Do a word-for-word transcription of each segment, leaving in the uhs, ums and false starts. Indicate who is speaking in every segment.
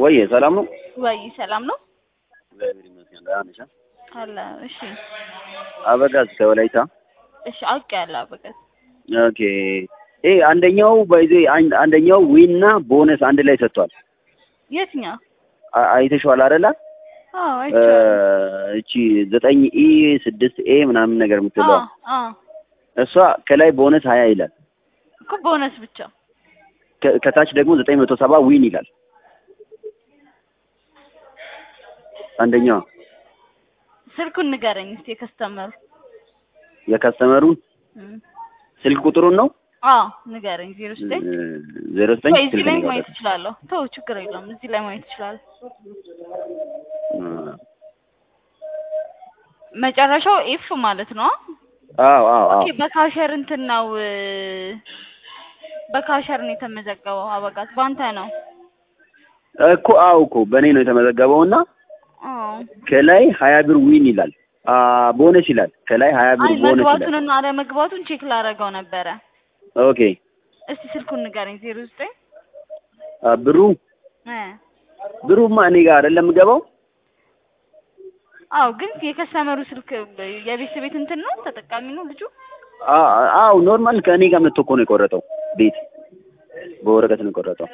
Speaker 1: ወይ ሰላም ነው
Speaker 2: ወይ ሰላም ነው
Speaker 1: እግዚአብሔር ይመስገን ደህና ነሽ
Speaker 2: አለ እሺ
Speaker 1: አበጋዝ ከወላይታ
Speaker 2: እሺ አውቄያለሁ አበጋዝ
Speaker 1: ኦኬ ኤ አንደኛው ባይዜ አንደኛው ዊንና ቦነስ አንድ ላይ ሰጥቷል
Speaker 2: የትኛው
Speaker 1: አይተሽዋል አይደል
Speaker 2: አዎ አይቻለሁ
Speaker 1: እቺ ዘጠኝ ኢ ስድስት ኤ ምናምን ነገር የምትለው
Speaker 2: አዎ አዎ
Speaker 1: እሷ ከላይ ቦነስ ሀያ ይላል
Speaker 2: እኮ ቦነስ ብቻ
Speaker 1: ከታች ደግሞ ዘጠኝ መቶ ሰባ ዊን ይላል አንደኛው
Speaker 2: ስልኩን ንገረኝ እስቲ የከስተመሩ
Speaker 1: የከስተመሩን ስልክ ቁጥሩን ነው
Speaker 2: አዎ ንገረኝ ዜሮ ዘጠኝ
Speaker 1: ዜሮ ዘጠኝ
Speaker 2: እዚህ ላይ ማየት እችላለሁ ተው ችግር የለውም እዚህ ላይ ማየት እችላለሁ መጨረሻው ኤፍ ማለት ነው
Speaker 1: አዎ አዎ
Speaker 2: ኦኬ በካሸር እንትን ነው በካሸር ነው የተመዘገበው አበጋዝ ባንተ ነው
Speaker 1: እኮ አዎ እኮ በኔ ነው የተመዘገበውና
Speaker 2: አዎ
Speaker 1: ከላይ ሀያ ብር ዊን ይላል አ ቦነስ ይላል ከላይ ሀያ ብር ቦነስ ይላል
Speaker 2: መግባቱንና አለመግባቱን ቼክ ላደርገው ነበረ
Speaker 1: ኦኬ
Speaker 2: እስቲ ስልኩን ንገረኝ ዜሮ ዘጠኝ
Speaker 1: ብሩ
Speaker 2: እ
Speaker 1: ብሩማ እኔ ጋር አይደለም ገባው
Speaker 2: አው ግን የከስተመሩ ስልክ የቤት ቤት እንትን ነው ተጠቃሚ ነው ልጁ
Speaker 1: አው ኖርማል ከኔ ጋር መጥቶ እኮ ነው የቆረጠው ቤት በወረቀት ነው የቆረጠው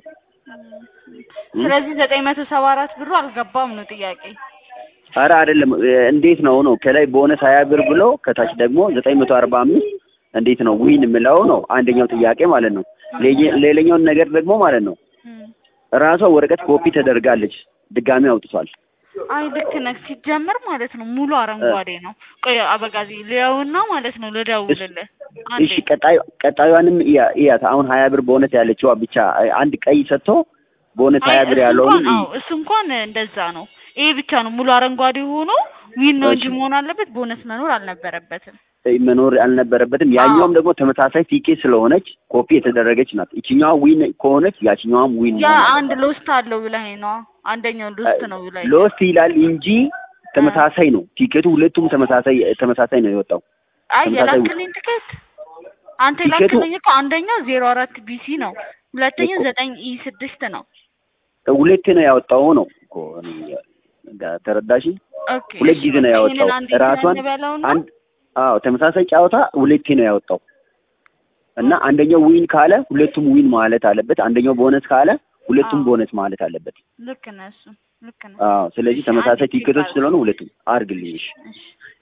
Speaker 2: ስለዚህ ዘጠኝ መቶ ሰባ አራት ብሩ አልገባም ነው ጥያቄ
Speaker 1: አረ አይደለም እንዴት ነው ነው ከላይ ቦነስ ሀያ ብር ብሎ ከታች ደግሞ ዘጠኝ መቶ አርባ አምስት እንዴት ነው ዊን የምለው ነው አንደኛው ጥያቄ ማለት ነው ሌላኛው ነገር ደግሞ ማለት ነው ራሷ ወረቀት ኮፒ ተደርጋለች ድጋሚ አውጥቷል
Speaker 2: አይ ልክ ነህ ሲጀመር ማለት ነው ሙሉ አረንጓዴ ነው ቆይ አበጋዚ ሊያውና ማለት ነው ልደውልልህ
Speaker 1: እሺ ቀጣዩ ቀጣዩንም እያት አሁን ሀያ ብር ቦነስ ያለችው ብቻ አንድ ቀይ ሰጥቶ ቦነስ ሀያ ብር ያለው
Speaker 2: አዎ እሱ እንኳን እንደዛ ነው ይሄ ብቻ ነው ሙሉ አረንጓዴ ሆኖ ዊን ነው እንጂ መሆን አለበት ቦነስ መኖር አልነበረበትም
Speaker 1: መኖር አልነበረበትም ያኛውም ደግሞ ተመሳሳይ ቲኬት ስለሆነች ኮፒ የተደረገች ናት እቺኛዋ ዊን ከሆነች ያቺኛዋም ዊን ነው
Speaker 2: ያ አንድ ሎስት አለው ብለህ ነው አንደኛው ሎስት ነው ብለህ
Speaker 1: ሎስት ይላል እንጂ ተመሳሳይ ነው ቲኬቱ ሁለቱም ተመሳሳይ ተመሳሳይ ነው የወጣው
Speaker 2: አይ የላክልኝ ቲኬት አንተ የላክልኝ እኮ አንደኛው ዜሮ አራት ቢሲ ነው ሁለተኛው ዘጠኝ ኢ ስድስት ነው
Speaker 1: ሁለት ነው ያወጣው ነው እኮ እኔ ተረዳሽ
Speaker 2: ኦኬ
Speaker 1: ሁለት ጊዜ ነው ያወጣው ራሷን አንድ አዎ ተመሳሳይ ጫወታ ሁለቴ ነው ያወጣው እና አንደኛው ዊን ካለ ሁለቱም ዊን ማለት አለበት አንደኛው ቦነስ ካለ ሁለቱም ቦነስ ማለት አለበት
Speaker 2: ልክ ነህ እሱ ልክ ነህ
Speaker 1: አዎ ስለዚህ ተመሳሳይ ቲኬቶች ስለሆነ ሁለቱም አርግልኝ እሺ